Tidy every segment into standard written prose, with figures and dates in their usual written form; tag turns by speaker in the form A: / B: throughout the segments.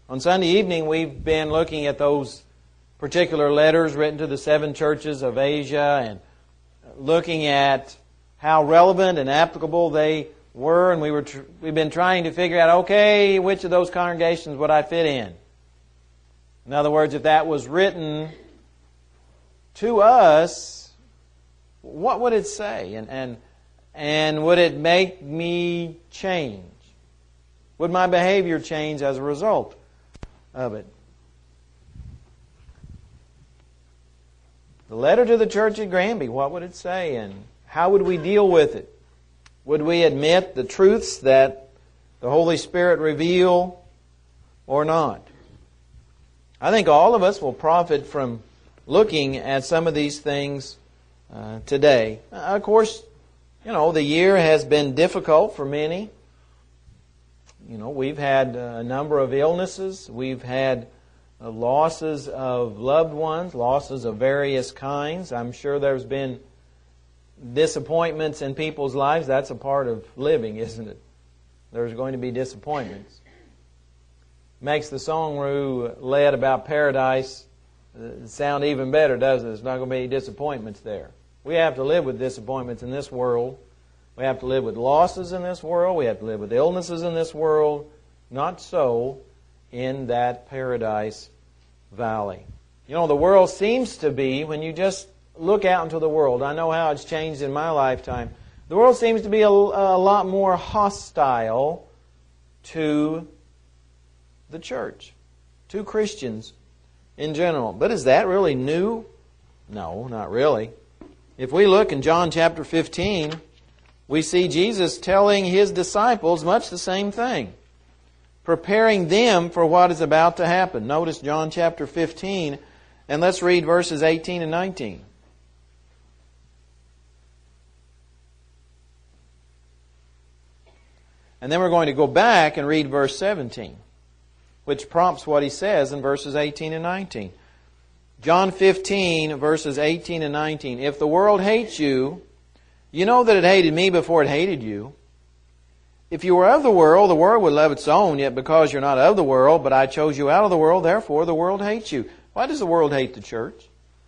A: On Sunday evening, we've been looking at those particular letters written to the 7 churches of Asia and looking at how relevant and applicable they were, and we've been trying to figure out, okay, which of those congregations would I fit in? In other words, if that was written to us, what would it say? And would it make me change? Would my behavior change as a result of it? The letter to the church at Granby, what would it say? And how would we deal with it? Would we admit the truths that the Holy Spirit reveal or not? I think all of us will profit from looking at some of these things today. Of course, the year has been difficult for many. We've had a number of illnesses. We've had losses of loved ones, losses of various kinds. I'm sure there's been disappointments in people's lives. That's a part of living, isn't it? There's going to be disappointments. Makes the song we led about paradise sound even better, doesn't it? There's not going to be any disappointments there. We have to live with disappointments in this world. We have to live with losses in this world. We have to live with illnesses in this world. Not so in that paradise valley. The world seems to be, when you just look out into the world, I know how it's changed in my lifetime, the world seems to be a lot more hostile to the church, to Christians in general. But is that really new? No, not really. If we look in John chapter 15, we see Jesus telling His disciples much the same thing, preparing them for what is about to happen. Notice John chapter 15, and let's read verses 18 and 19. And then we're going to go back and read verse 17, which prompts what He says in verses 18 and 19. John 15, verses 18 and 19. If the world hates you, you know that it hated me before it hated you. If you were of the world would love its own, yet because you're not of the world, but I chose you out of the world, therefore the world hates you. Why does the world hate the church?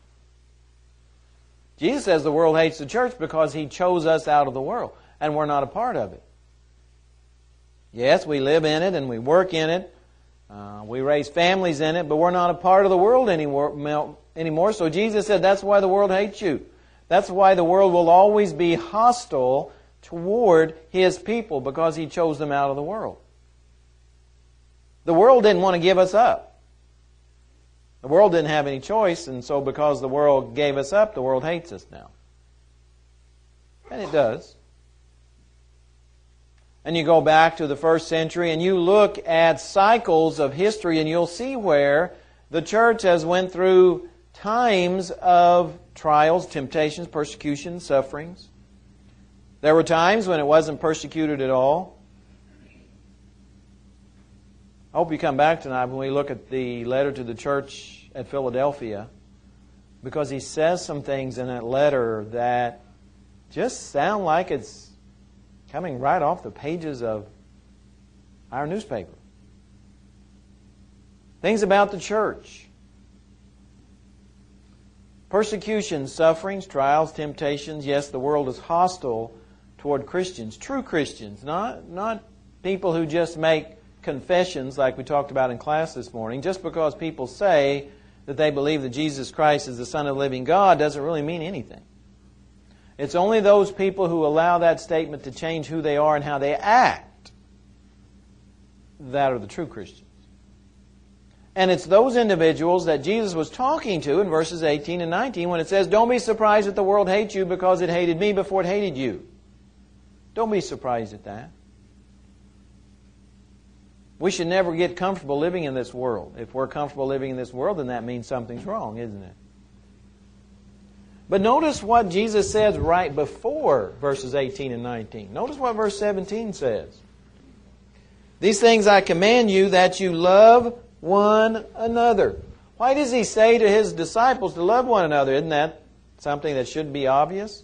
A: Jesus says the world hates the church because He chose us out of the world, and we're not a part of it. Yes, we live in it and we work in it. We raise families in it, but we're not a part of the world anymore. So Jesus said that's why the world hates you. That's why the world will always be hostile toward His people, because He chose them out of the world. The world didn't want to give us up. The world didn't have any choice, and so because the world gave us up, the world hates us now. And it does. And you go back to the first century and you look at cycles of history, and you'll see where the church has went through times of trials, temptations, persecution, sufferings. There were times when it wasn't persecuted at all. I hope you come back tonight when we look at the letter to the church at Philadelphia, because he says some things in that letter that just sound like it's coming right off the pages of our newspaper. Things about the church. Persecution, sufferings, trials, temptations. Yes, the world is hostile toward Christians, true Christians, not people who just make confessions like we talked about in class this morning. Just because people say that they believe that Jesus Christ is the Son of the living God doesn't really mean anything. It's only those people who allow that statement to change who they are and how they act that are the true Christians. And it's those individuals that Jesus was talking to in verses 18 and 19 when it says, don't be surprised that the world hates you because it hated me before it hated you. Don't be surprised at that. We should never get comfortable living in this world. If we're comfortable living in this world, then that means something's wrong, isn't it? But notice what Jesus says right before verses 18 and 19. Notice what verse 17 says. These things I command you, that you love one another. Why does He say to His disciples to love one another? Isn't that something that should be obvious?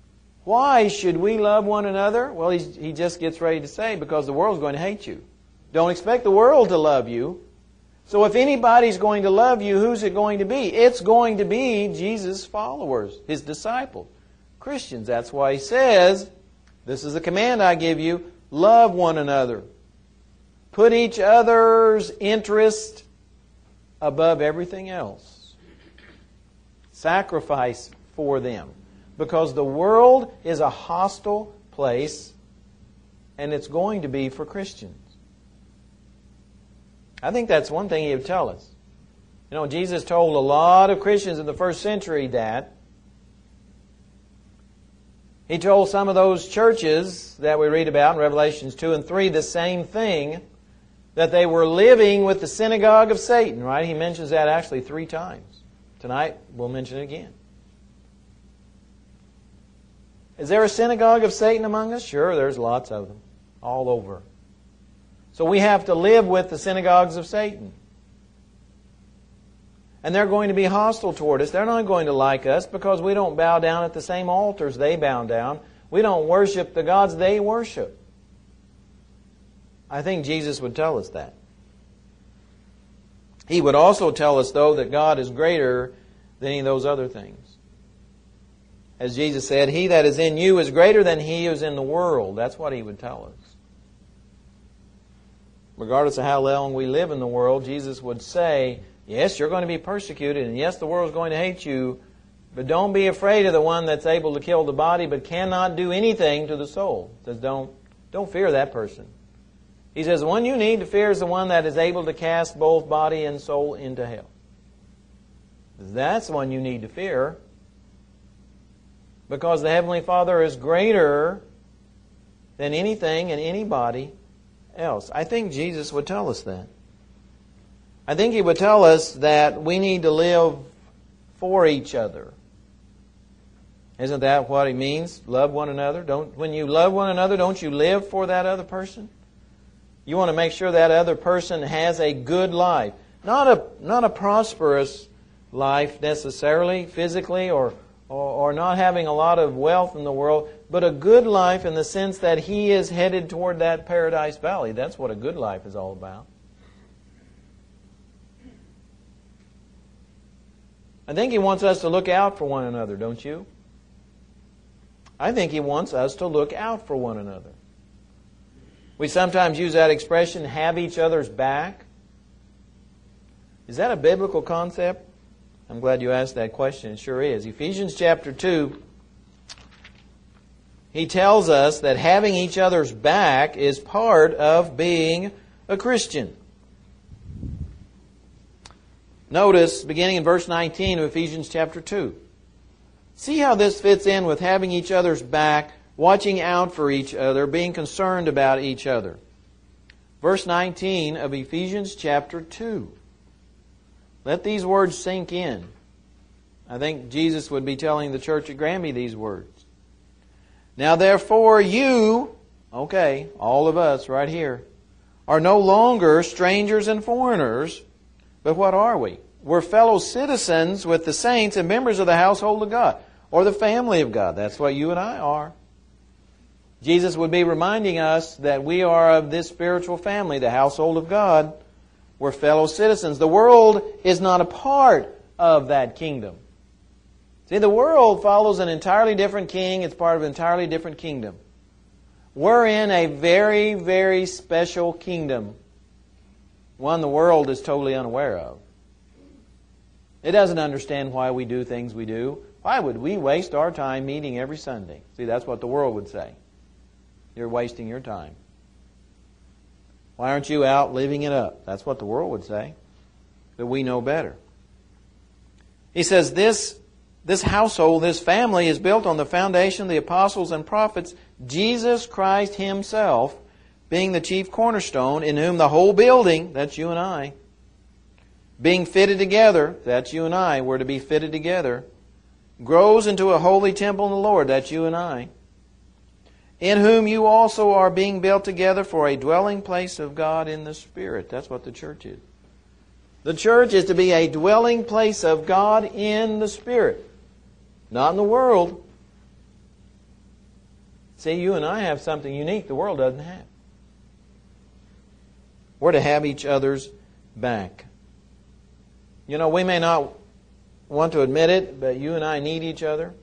A: Why should we love one another? Well, he just gets ready to say, because the world's going to hate you. Don't expect the world to love you. So if anybody's going to love you, who's it going to be? It's going to be Jesus' followers, His disciples, Christians. That's why He says, this is the command I give you, love one another. Put each other's interest above everything else. Sacrifice for them. Because the world is a hostile place, and it's going to be for Christians. I think that's one thing He would tell us. You know, Jesus told a lot of Christians in the first century that. He told some of those churches that we read about in Revelations 2 and 3 the same thing, that they were living with the synagogue of Satan, right? He mentions that actually 3 times. Tonight, we'll mention it again. Is there a synagogue of Satan among us? Sure, there's lots of them. All over. So we have to live with the synagogues of Satan. And they're going to be hostile toward us. They're not going to like us because we don't bow down at the same altars they bow down. We don't worship the gods they worship. I think Jesus would tell us that. He would also tell us, though, that God is greater than any of those other things. As Jesus said, He that is in you is greater than he who is in the world. That's what He would tell us. Regardless of how long we live in the world, Jesus would say, yes, you're going to be persecuted, and yes, the world is going to hate you, but don't be afraid of the one that's able to kill the body but cannot do anything to the soul. He says, don't fear that person. He says, the one you need to fear is the one that is able to cast both body and soul into hell. That's the one you need to fear, because the Heavenly Father is greater than anything and anybody else. I think Jesus would tell us that. I think He would tell us that we need to live for each other. Isn't that what He means? Love one another. When you love one another, don't you live for that other person? You want to make sure that other person has a good life. Not a prosperous life necessarily, physically, or not having a lot of wealth in the world, but a good life in the sense that he is headed toward that paradise valley. That's what a good life is all about. I think He wants us to look out for one another, don't you? I think He wants us to look out for one another. We sometimes use that expression, have each other's back. Is that a biblical concept? I'm glad you asked that question. It sure is. Ephesians chapter 2, he tells us that having each other's back is part of being a Christian. Notice, beginning in verse 19 of Ephesians chapter 2. See how this fits in with having each other's back, watching out for each other, being concerned about each other. Verse 19 of Ephesians chapter 2. Let these words sink in. I think Jesus would be telling the church at Granby these words. Now therefore you, okay, all of us right here, are no longer strangers and foreigners, but what are we? We're fellow citizens with the saints and members of the household of God, or the family of God. That's what you and I are. Jesus would be reminding us that we are of this spiritual family, the household of God. We're fellow citizens. The world is not a part of that kingdom. See, the world follows an entirely different king. It's part of an entirely different kingdom. We're in a very, very special kingdom. One the world is totally unaware of. It doesn't understand why we do things we do. Why would we waste our time meeting every Sunday? See, that's what the world would say. You're wasting your time. Why aren't you out living it up? That's what the world would say. But we know better. He says this household, this family is built on the foundation of the apostles and prophets, Jesus Christ Himself being the chief cornerstone, in whom the whole building, that's you and I, being fitted together, that's you and I, we're to be fitted together, grows into a holy temple in the Lord, that's you and I, in whom you also are being built together for a dwelling place of God in the Spirit. That's what the church is. The church is to be a dwelling place of God in the Spirit. Not in the world. See, you and I have something unique the world doesn't have. We're to have each other's back. You know, we may not want to admit it, but you and I need each other.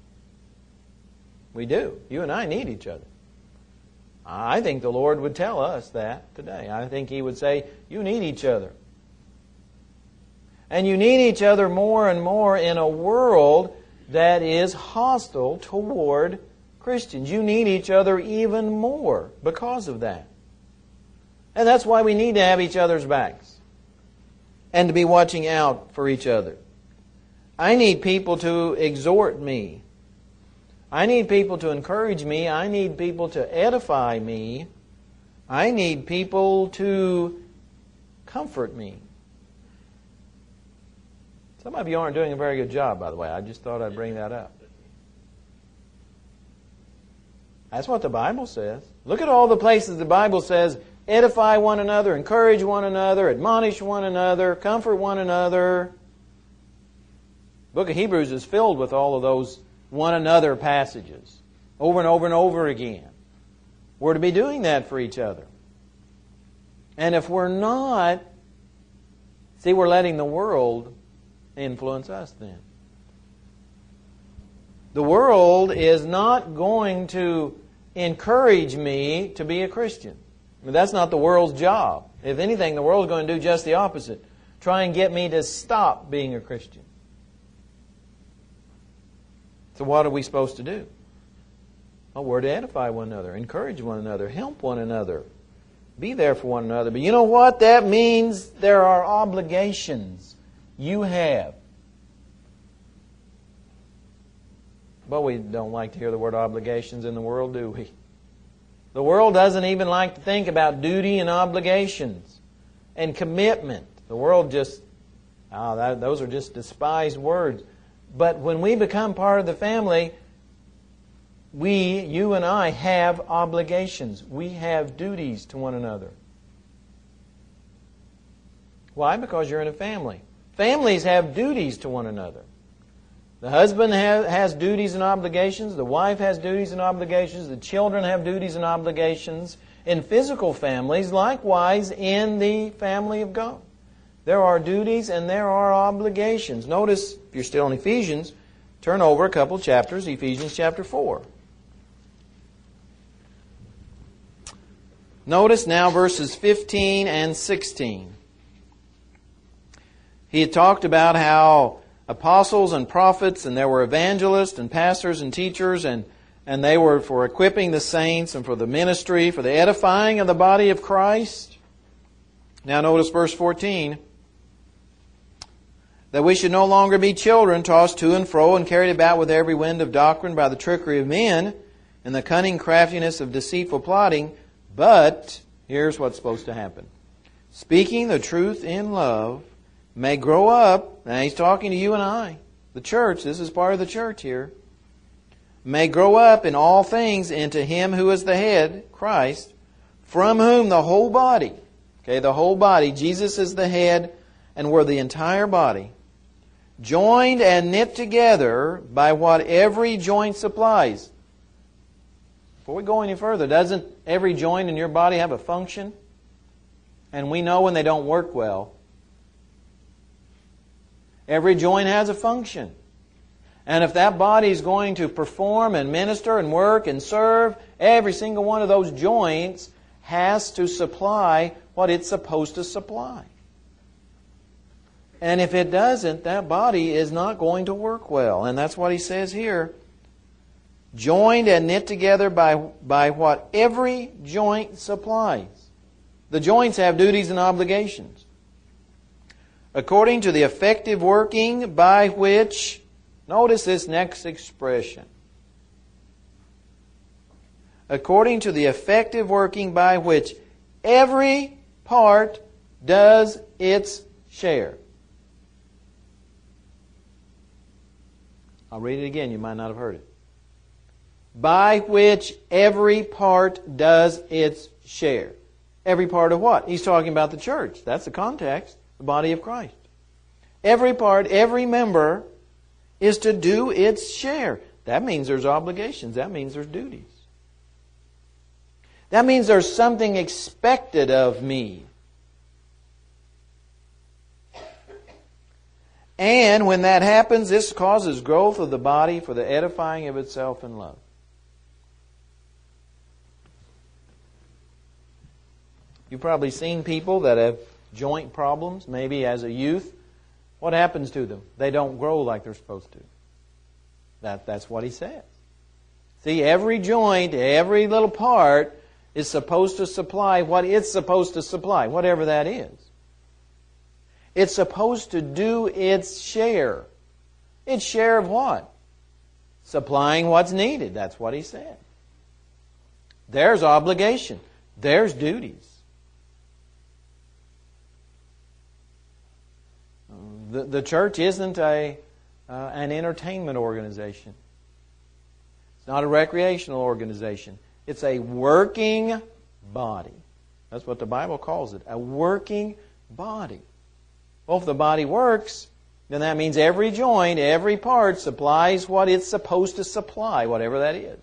A: We do. You and I need each other. I think the Lord would tell us that today. I think He would say, you need each other. And you need each other more and more in a world that is hostile toward Christians. You need each other even more because of that. And that's why we need to have each other's backs and to be watching out for each other. I need people to exhort me. I need people to encourage me. I need people to edify me. I need people to comfort me. Some of you aren't doing a very good job, by the way. I just thought I'd bring that up. That's what the Bible says. Look at all the places the Bible says, edify one another, encourage one another, admonish one another, comfort one another. The book of Hebrews is filled with all of those one another passages over and over and over again. We're to be doing that for each other. And if we're not, see, we're letting the world influence us then. The world is not going to encourage me to be a Christian. I mean, that's not the world's job. If anything, the world's going to do just the opposite. Try and get me to stop being a Christian. So what are we supposed to do? Well, we're to edify one another, encourage one another, help one another, be there for one another. But you know what? That means there are obligations you have. But we don't like to hear the word obligations in the world, do we? The world doesn't even like to think about duty and obligations and commitment. The world just, those are just despised words. But when we become part of the family, you and I have obligations. We have duties to one another. Why? Because you're in a family. Families have duties to one another. The husband has duties and obligations. The wife has duties and obligations. The children have duties and obligations. In physical families, likewise in the family of God. There are duties and there are obligations. Notice, if you're still in Ephesians, turn over a couple chapters, Ephesians chapter 4. Notice now verses 15 and 16. He had talked about how apostles and prophets, and there were evangelists and pastors and teachers, and they were for equipping the saints and for the ministry, for the edifying of the body of Christ. Now notice verse 14. That we should no longer be children, tossed to and fro and carried about with every wind of doctrine by the trickery of men and the cunning craftiness of deceitful plotting. But, here's what's supposed to happen. Speaking the truth in love, may grow up, now he's talking to you and I, the church, this is part of the church here, may grow up in all things into Him who is the head, Christ, from whom the whole body, the whole body, Jesus is the head, and we're the entire body, joined and knit together by what every joint supplies. Before we go any further, doesn't every joint in your body have a function? And we know when they don't work well. Every joint has a function. And if that body is going to perform and minister and work and serve, every single one of those joints has to supply what it's supposed to supply. And if it doesn't, that body is not going to work well. And that's what he says here. Joined and knit together by what every joint supplies. The joints have duties and obligations. According to the effective working by which, notice this next expression. According to the effective working by which every part does its share. I'll read it again, you might not have heard it. By which every part does its share. Every part of what? He's talking about the church. That's the context, the body of Christ. Every part, every member is to do its share. That means there's obligations. That means there's duties. That means there's something expected of me. And when that happens, this causes growth of the body for the edifying of itself in love. You've probably seen people that have joint problems, maybe as a youth. What happens to them? They don't grow like they're supposed to. That's what he says. See, every joint, every little part is supposed to supply what it's supposed to supply, whatever that is. It's supposed to do its share. Its share of what? Supplying what's needed. That's what he said. There's obligation. There's duties. The church isn't an entertainment organization. It's not a recreational organization. It's a working body. That's what the Bible calls it. A working body. Well, if the body works, then that means every joint, every part supplies what it's supposed to supply, whatever that is.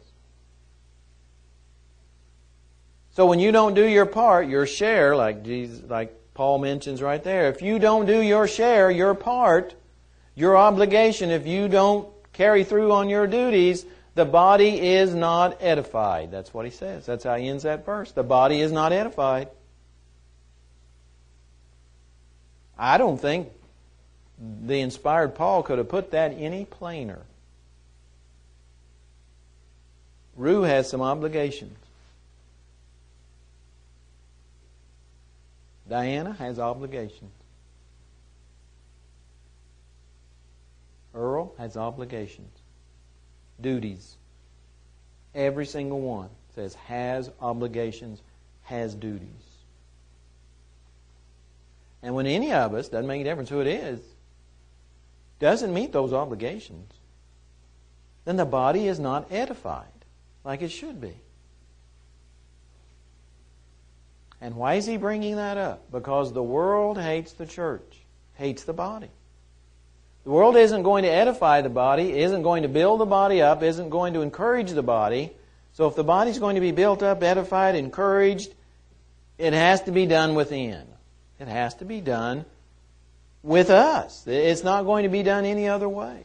A: So when you don't do your part, your share, like Paul mentions right there, if you don't do your share, your part, your obligation, if you don't carry through on your duties, the body is not edified. That's what he says. That's how he ends that verse. The body is not edified. I don't think the inspired Paul could have put that any plainer. Rue has some obligations. Diana has obligations. Earl has obligations. Duties. Every single one says has obligations, has duties. And when any of us, doesn't make a difference who it is, doesn't meet those obligations, then the body is not edified like it should be. And why is he bringing that up? Because the world hates the church, hates the body. The world isn't going to edify the body, isn't going to build the body up, isn't going to encourage the body. So if the body's going to be built up, edified, encouraged, it has to be done within. It has to be done with us. It's not going to be done any other way.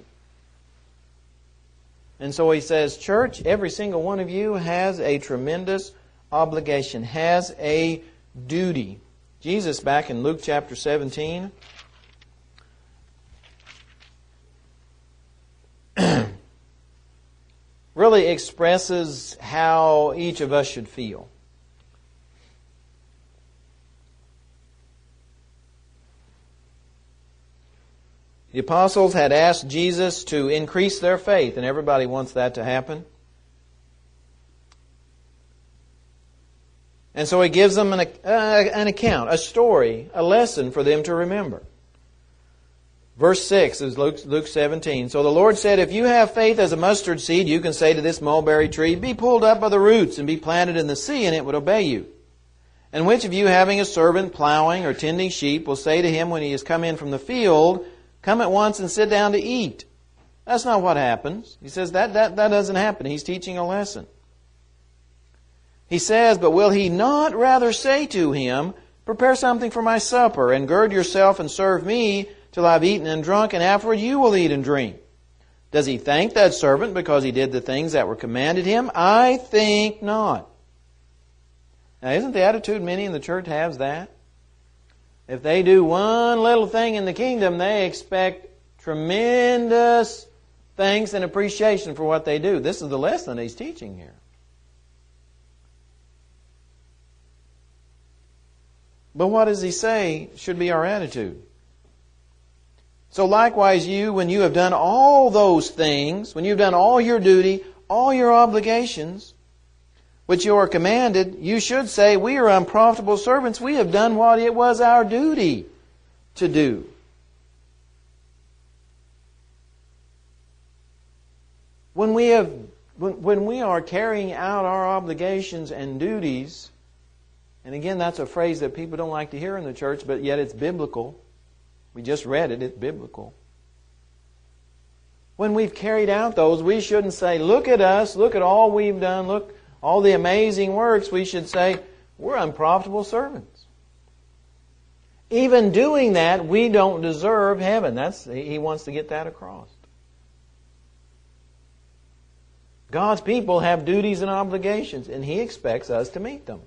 A: And so he says, church, every single one of you has a tremendous obligation, has a duty. Jesus, back in Luke chapter 17, really expresses how each of us should feel. The apostles had asked Jesus to increase their faith, and everybody wants that to happen. And so he gives them an account, a story, a lesson for them to remember. Verse 6 is Luke 17. So the Lord said, if you have faith as a mustard seed, you can say to this mulberry tree, be pulled up by the roots and be planted in the sea, and it would obey you. And which of you, having a servant plowing or tending sheep, will say to him when he has come in from the field, come at once and sit down to eat? That's not what happens. He says that doesn't happen. He's teaching a lesson. He says, but will he not rather say to him, prepare something for my supper, and gird yourself and serve me till I've eaten and drunk, and afterward you will eat and drink? Does he thank that servant because he did the things that were commanded him? I think not. Now, isn't the attitude many in the church has that? If they do one little thing in the kingdom, they expect tremendous thanks and appreciation for what they do. This is the lesson he's teaching here. But what does he say should be our attitude? So likewise you, when you have done all those things, when you've done all your duty, all your obligations, which you are commanded, you should say, we are unprofitable servants. We have done what it was our duty to do. When we are carrying out our obligations and duties, and again, that's a phrase that people don't like to hear in the church, but yet it's biblical. We just read it, it's biblical. When we've carried out those, we shouldn't say, look at us, look at all we've done, look, all the amazing works. We should say, we're unprofitable servants. even doing that, we don't deserve heaven. He wants to get that across. God's people have duties and obligations, and He expects us to meet them.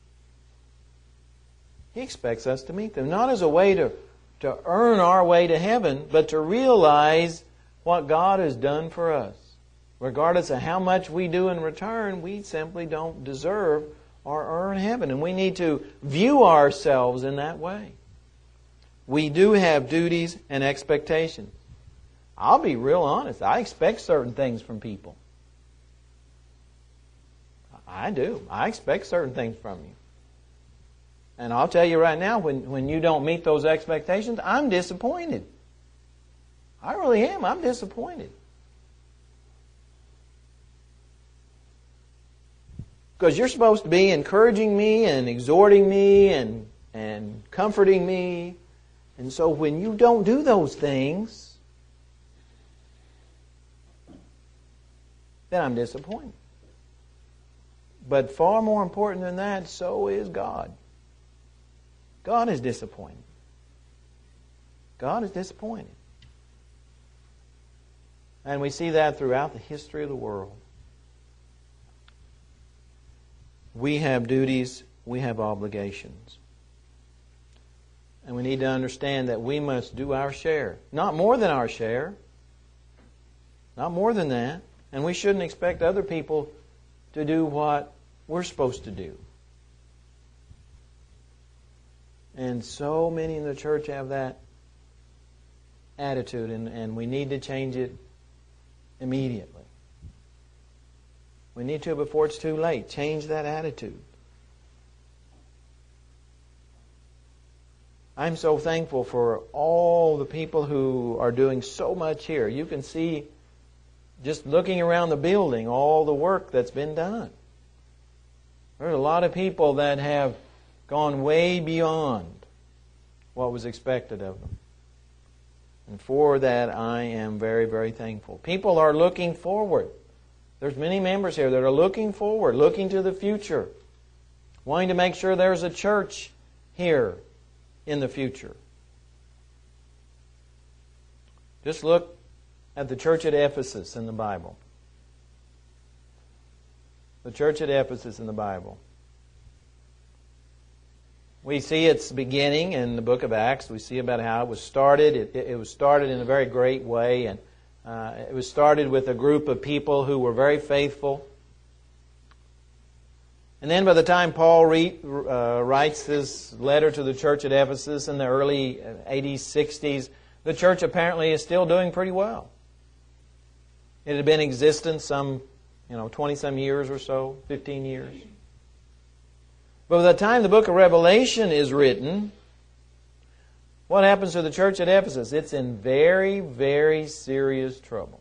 A: He expects us to meet them, not as a way to earn our way to heaven, but to realize what God has done for us. Regardless of how much we do in return, we simply don't deserve or earn heaven. And we need to view ourselves in that way. We do have duties and expectations. I'll be real honest. I expect certain things from people. I do. I expect certain things from you. And I'll tell you right now, when you don't meet those expectations, I'm disappointed. I really am. I'm disappointed. Because you're supposed to be encouraging me and exhorting me and comforting me. And so when you don't do those things, then I'm disappointed. But far more important than that, so is God. God is disappointed. God is disappointed. And we see that throughout the history of the world. We have duties, we have obligations. And we need to understand that we must do our share. Not more than our share. Not more than that. And we shouldn't expect other people to do what we're supposed to do. And so many in the church have that attitude, and we need to change it immediately. We need to before it's too late. Change that attitude. I'm so thankful for all the people who are doing so much here. You can see, just looking around the building, all the work that's been done. There's a lot of people that have gone way beyond what was expected of them. And for that, I am very, very thankful. People are looking forward. There's many members here that are looking forward, looking to the future, wanting to make sure there's a church here in the future. Just look at the church at Ephesus in the Bible. The church at Ephesus in the Bible. We see its beginning in the book of Acts. We see about how it was started. It was started in a very great way, and it was started with a group of people who were very faithful. And then by the time Paul writes this letter to the church at Ephesus in the early 80s, 60s, the church apparently is still doing pretty well. It had been in existence some 20-some years or so, 15 years. But by the time the book of Revelation is written, what happens to the church at Ephesus? It's in very, very serious trouble.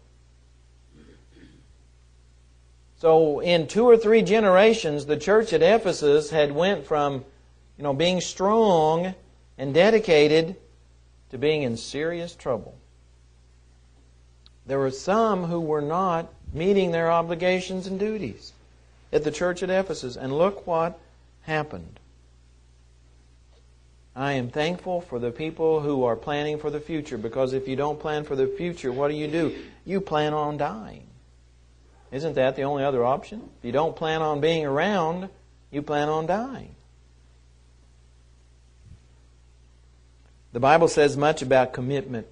A: So in 2 or 3 generations, the church at Ephesus had went from being strong and dedicated to being in serious trouble. There were some who were not meeting their obligations and duties at the church at Ephesus. And look what happened. I am thankful for the people who are planning for the future, because if you don't plan for the future, what do? You plan on dying. Isn't that the only other option? If you don't plan on being around, you plan on dying. The Bible says much about commitment.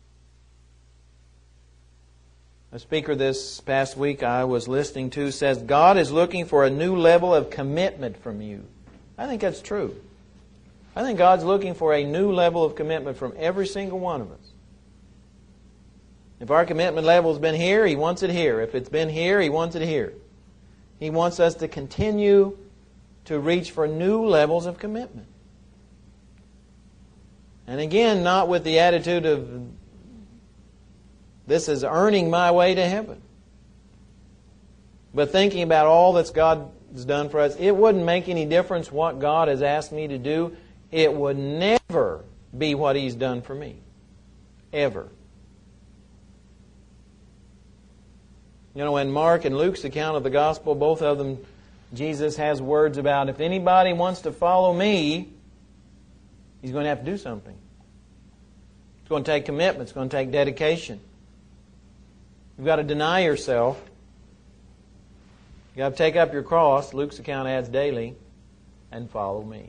A: A speaker this past week I was listening to says, God is looking for a new level of commitment from you. I think that's true. I think God's looking for a new level of commitment from every single one of us. If our commitment level's been here, He wants it here. If it's been here, He wants it here. He wants us to continue to reach for new levels of commitment. And again, not with the attitude of, this is earning my way to heaven. But thinking about all that God has done for us, it wouldn't make any difference what God has asked me to do. It would never be what He's done for me. Ever. In Mark and Luke's account of the gospel, both of them, Jesus has words about, if anybody wants to follow me, He's going to have to do something. It's going to take commitment. It's going to take dedication. You've got to deny yourself. You've got to take up your cross, Luke's account adds daily, and follow me.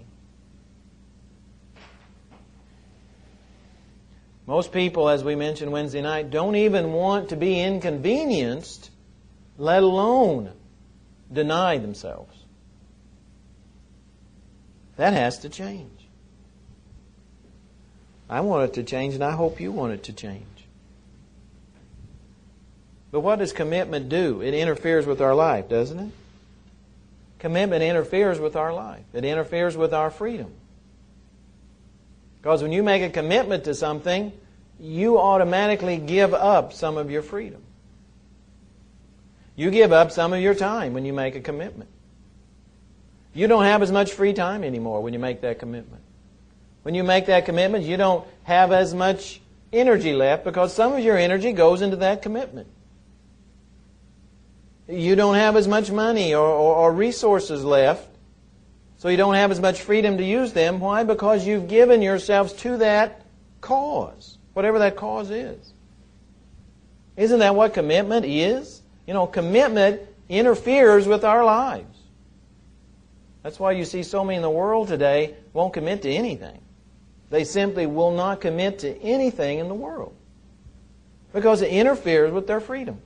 A: Most people, as we mentioned Wednesday night, don't even want to be inconvenienced, let alone deny themselves. That has to change. I want it to change, and I hope you want it to change. But what does commitment do? It interferes with our life, doesn't it? Commitment interferes with our life. It interferes with our freedom. Because when you make a commitment to something, you automatically give up some of your freedom. You give up some of your time when you make a commitment. You don't have as much free time anymore when you make that commitment. When you make that commitment, you don't have as much energy left because some of your energy goes into that commitment. You don't have as much money or resources left, so you don't have as much freedom to use them. Why? Because you've given yourselves to that cause, whatever that cause is. Isn't that what commitment is? You know, commitment interferes with our lives. That's why you see so many in the world today won't commit to anything. They simply will not commit to anything in the world because it interferes with their freedom.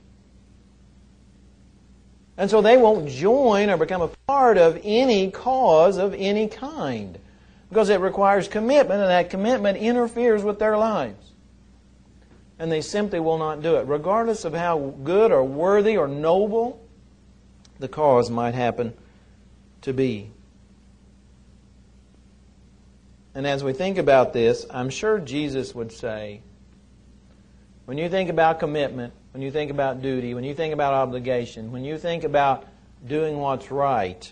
A: And so they won't join or become a part of any cause of any kind because it requires commitment, and that commitment interferes with their lives. And they simply will not do it, regardless of how good or worthy or noble the cause might happen to be. And as we think about this, I'm sure Jesus would say, when you think about commitment, when you think about duty, when you think about obligation, when you think about doing what's right,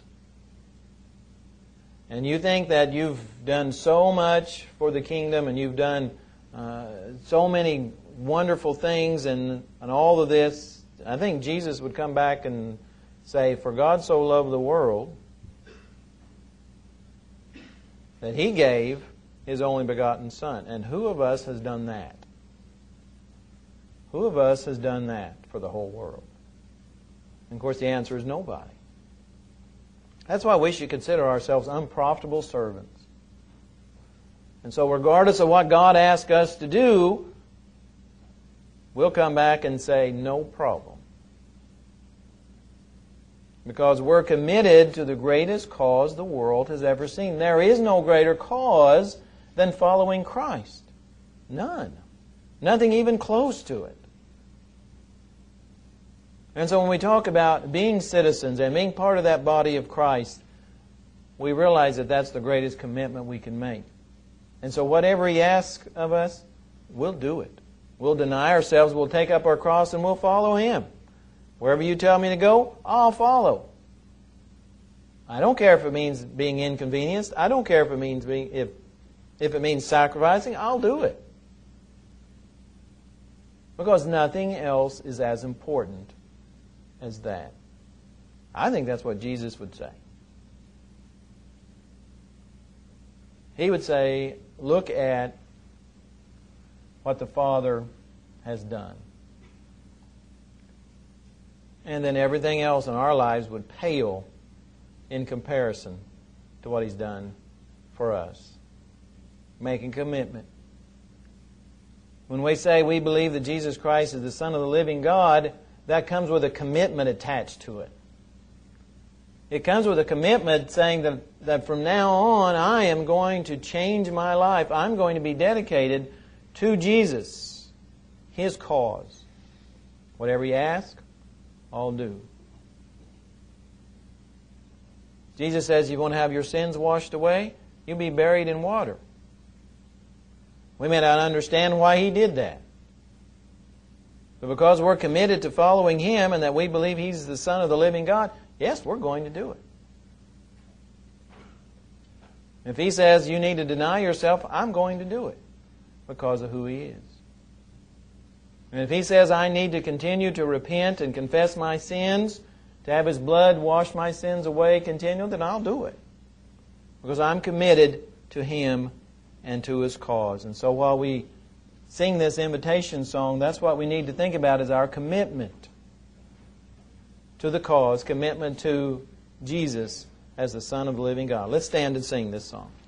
A: and you think that you've done so much for the kingdom and you've done so many wonderful things and all of this, I think Jesus would come back and say, for God so loved the world that He gave His only begotten Son. And who of us has done that? Who of us has done that for the whole world? And of course the answer is nobody. That's why we should consider ourselves unprofitable servants. And so regardless of what God asks us to do, we'll come back and say, no problem. Because we're committed to the greatest cause the world has ever seen. There is no greater cause than following Christ. None. Nothing even close to it. And so when we talk about being citizens and being part of that body of Christ, we realize that that's the greatest commitment we can make. And so whatever He asks of us, we'll do it. We'll deny ourselves, we'll take up our cross, and we'll follow Him. Wherever you tell me to go, I'll follow. I don't care if it means being inconvenienced. I don't care if it means if it means sacrificing. I'll do it. Because nothing else is as important as that. I think that's what Jesus would say. He would say, look at what the Father has done. And then everything else in our lives would pale in comparison to what He's done for us. Making commitment. When we say we believe that Jesus Christ is the Son of the living God, that comes with a commitment attached to it. It comes with a commitment saying that from now on I am going to change my life. I'm going to be dedicated to Jesus, His cause. Whatever He asks, I'll do. Jesus says, you want to have your sins washed away? You'll be buried in water. We may not understand why He did that. But because we're committed to following Him and that we believe He's the Son of the living God, yes, we're going to do it. If He says you need to deny yourself, I'm going to do it because of who He is. And if He says I need to continue to repent and confess my sins, to have His blood wash my sins away continually, then I'll do it. Because I'm committed to Him and to His cause. And so while we sing this invitation song, that's what we need to think about, is our commitment to the cause, commitment to Jesus as the Son of the living God. Let's stand and sing this song.